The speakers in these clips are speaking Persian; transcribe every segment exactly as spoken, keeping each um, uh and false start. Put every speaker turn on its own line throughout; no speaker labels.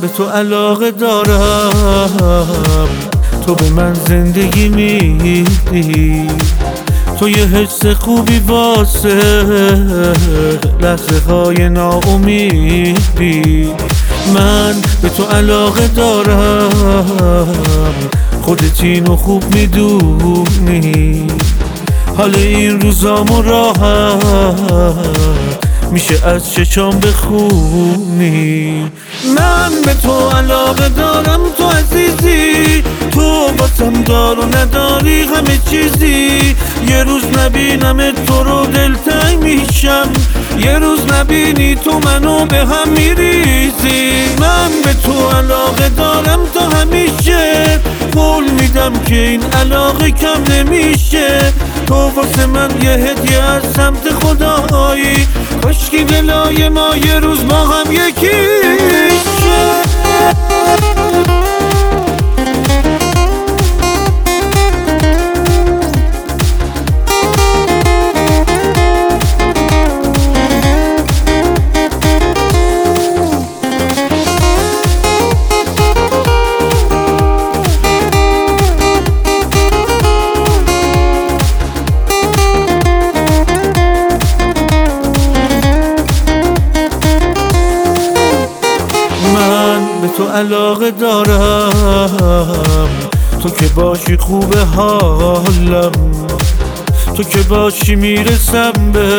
به تو علاقه دارم، تو به من زندگی میدی، تو یه حس خوبی واسه لحظه های ناامیدی. من به تو علاقه دارم، خودت اینو خوب میدونی، حال این روزامو راحت میشه از چشام بخونی. من به تو علاقه دارم، تو عزیزی، تو باسم دار و نداری همه چیزی. یه روز نبینم تو رو دلتنگ میشم، یه روز نبینی تو منو به هم میریزی. من به تو علاقه دارم تا همیشه، قول میدم که این علاقه کم نمیشه. تو واسه من یه هدیه از سمت خدایی، کاشکی دلای ما یه روز با هم یکی شه. به تو علاقه دارم، تو که باشی خوب حالم، تو که باشی میرسم به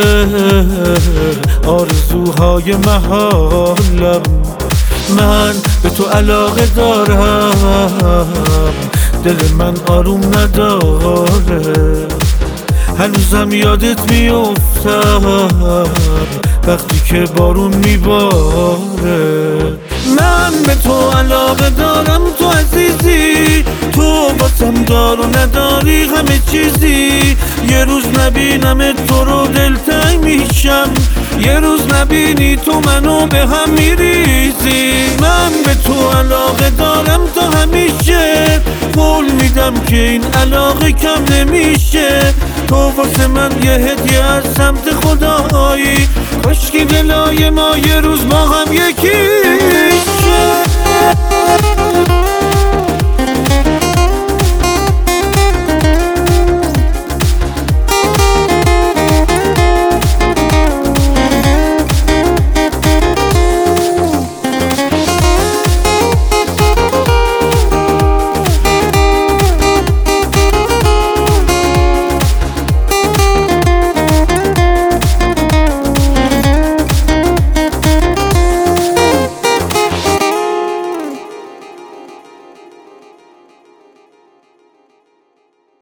آرزوهای محالم. من به تو علاقه دارم، دل من آروم نداره، هنوزم یادت میافتم وقتی که بارون میباره. من به تو علاقه دارم، تو عزیزی، تو باسم دار و نداری همه چیزی. یه روز نبینم تو رو دلتنگ میشم، یه روز نبینی تو منو به هم میریزی. من به تو علاقه دارم تا همیشه، قول میدم که این علاقه کم نمیشه. تو واسه من یه هدیه از سمت خدایی، کاشکی دلای ما یه روز با هم یکی